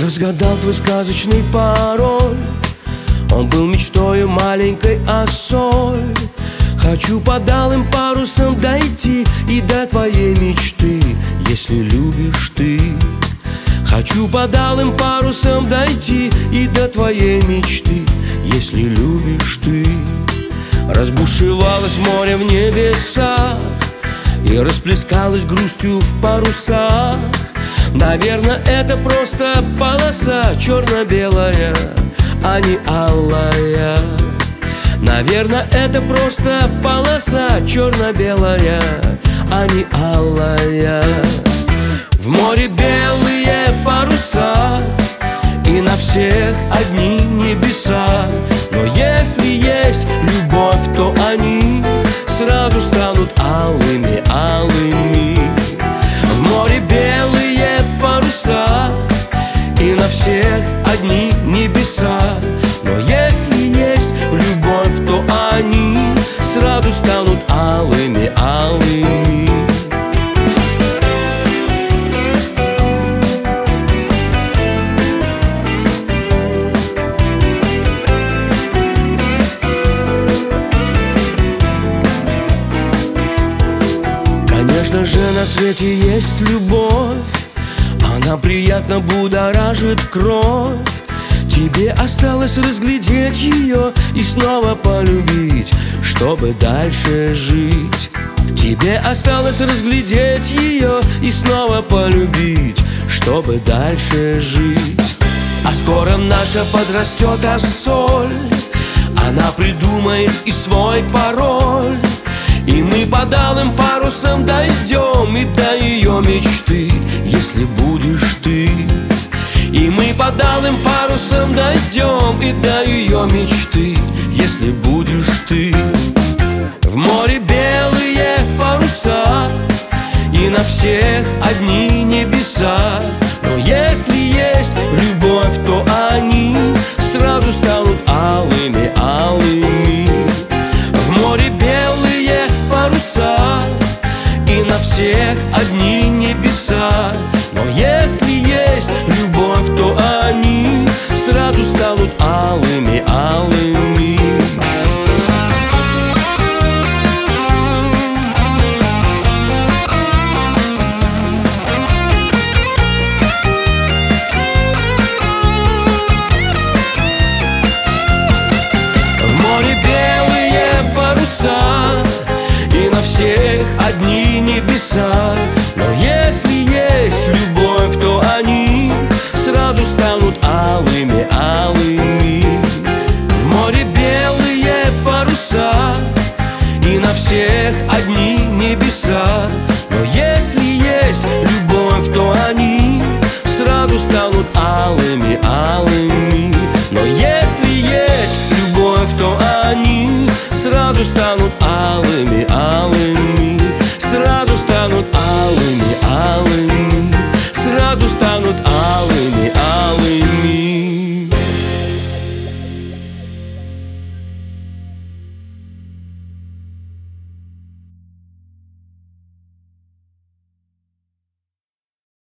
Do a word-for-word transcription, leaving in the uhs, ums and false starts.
разгадал твой сказочный пароль. Он был мечтою маленькой осой. Хочу под алым парусом дойти и до твоей мечты, если любишь ты. Хочу под алым парусом дойти и до твоей мечты, если любишь ты. Разбушевалось море в небесах и расплескалось грустью в парусах. Наверное, это просто полоса черно-белая, а не алая. Наверное, это просто полоса черно-белая, а не алая. В море белые паруса, и на всех одни небеса. Но если есть любовь, то они сразу станут алыми, алыми. В море белые паруса, и на всех одни небеса. Но если есть любовь, то они сразу станут алыми, алыми. Конечно же, на свете есть любовь, она приятно будоражит кровь. Тебе осталось разглядеть ее и снова полюбить, чтобы дальше жить. Тебе осталось разглядеть ее и снова полюбить, чтобы дальше жить. А скоро наша подрастет Ассоль, она придумает и свой пароль. И мы под алым парусом дойдем и до ее мечты, если будешь ты. И мы под алым парусом дойдем и до ее мечты, если будешь ты. В море белые паруса, и на всех